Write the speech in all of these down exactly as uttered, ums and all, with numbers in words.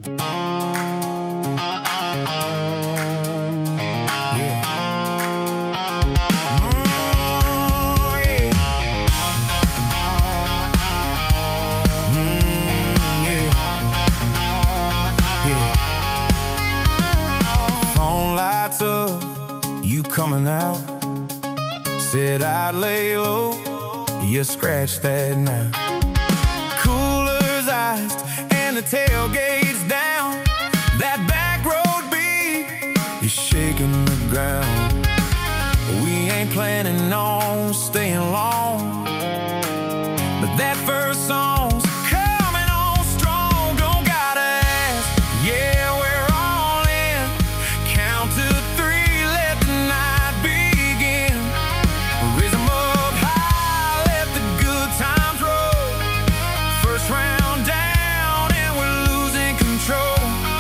You coming out? Said I'd lay low. You scratch that now. Coolers iced and the tailgate's down. That back road beat is shaking the ground. We ain't planning on staying long, but that first song's coming on strong. Don't gotta ask, yeah, we're all in. Count to three, let the night begin. Raise 'em up high, let the good times roll. First round down and we're losing control.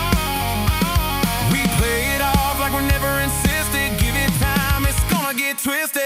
We play it off like we're never insisted. Give it time, it's gonna get twisted.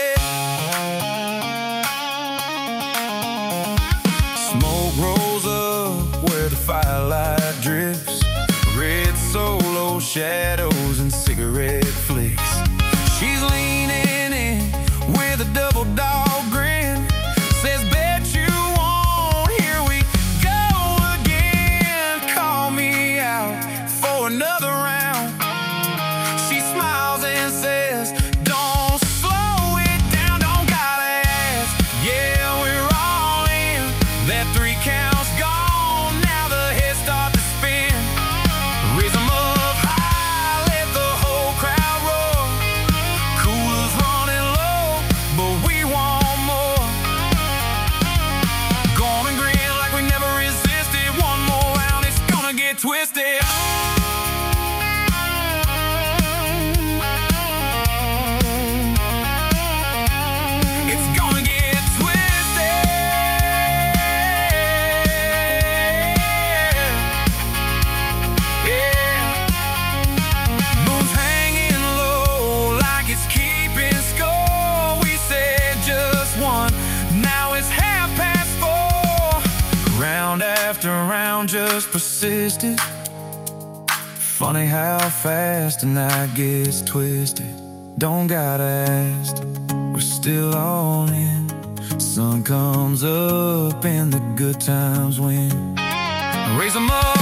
Smoke rolls up where the firelight drifts. Red Solo shadows and cigarette flicks. She's leaning in with a double dog grin. Says, bet you won't. Here we go again. Call me out for another round. She smiles and says, don't slow it down. Don't gotta ask, yeah, we're all in. That three count's gone, now the heads start to spin. Raise 'em up high, let the whole crowd roar. Coolers running low, but we want more. Gonna grin like we never resisted. One more round, it's gonna get twisted. It's gonna get twisted. Yeah. Moon's hanging low like it's keeping score. We said just one, now it's half past four. Round after round just persisted. Funny how fast the night gets twisted. Don't gotta ask, we're still all in. Sun comes up and the good times win. Raise 'em up.